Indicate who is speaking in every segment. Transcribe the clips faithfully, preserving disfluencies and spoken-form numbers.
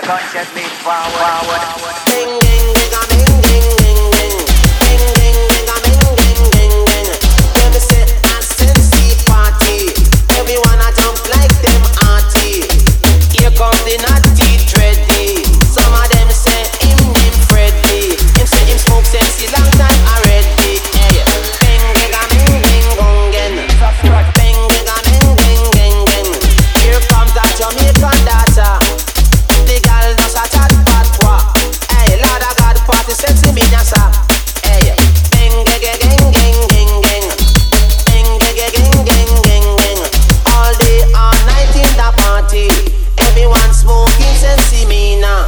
Speaker 1: gunshot lead forward.
Speaker 2: Ding ding ding a ding ding ding ding. Ding ding ding a ding ding ding ding. Let me say a Sensi party. Everyone a jump like them arty. Here comes the naughty dready. Some of them say him name Freddy. Him say him smoke Sensi long time already. Hey, ding ding a ding ding gong gen. Ding ding a ding ding ding ding. Here comes that Jamaican dancer. The girl does a chat pat wa. Hey, Lord of God, party sexy me nyasa. Hey, ding ding ding ding ding ding. Ding ding ding ding ding ding. All day, all night in the party. Everyone smoking sensi me now.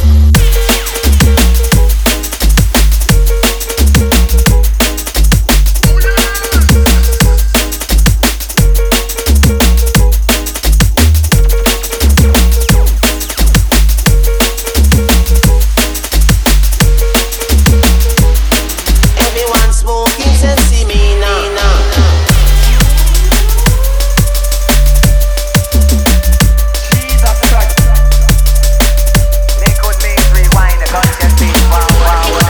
Speaker 2: Everyone smoking sensi me now.
Speaker 1: Jesus Christ. Liquid means rewind, the gunshot lead forward.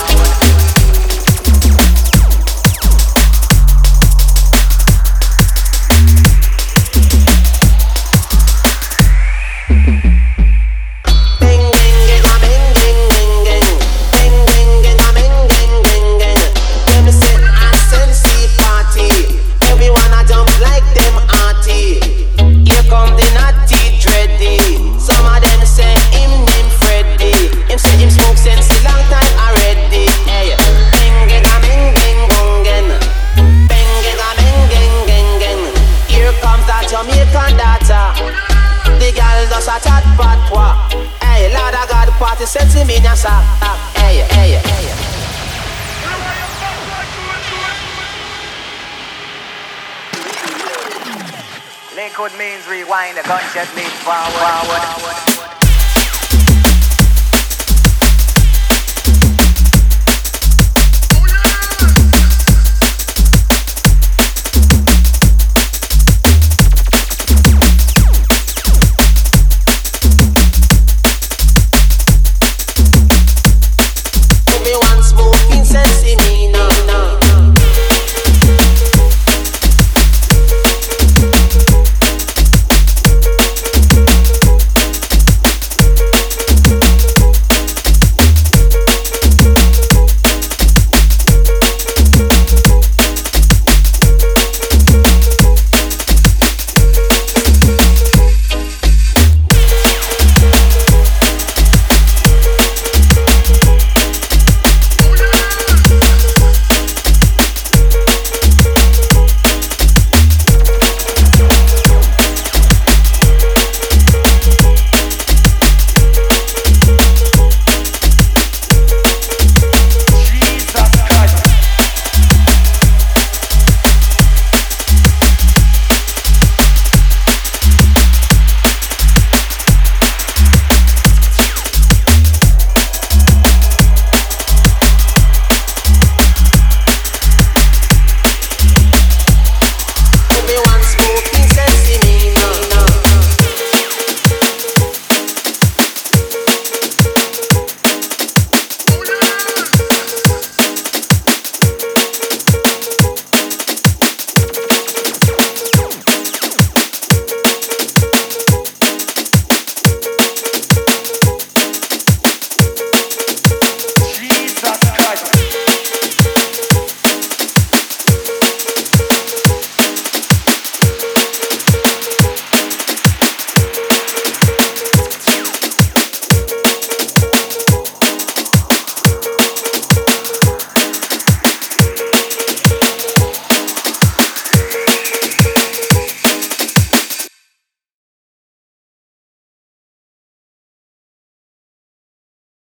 Speaker 2: Ding ding ding a ding ding ding ding. Ding ding ding a ding ding ding ding. Let me say a Sensi party. Everyone a jump like them arty. Here come the naughty dready. Some of them say him name Freddy. Him say him smoke Sensi long time already. Hey, ding ding a ding ding gong gen. Ding ding a ding ding ding ding. Here comes that Jamaican daughter. The girl does a chat pat wa. Hey, Lord of God, party sexy me nyasa. Hey, hey, hey.
Speaker 1: Liquid means rewind, the gunshot lead forward.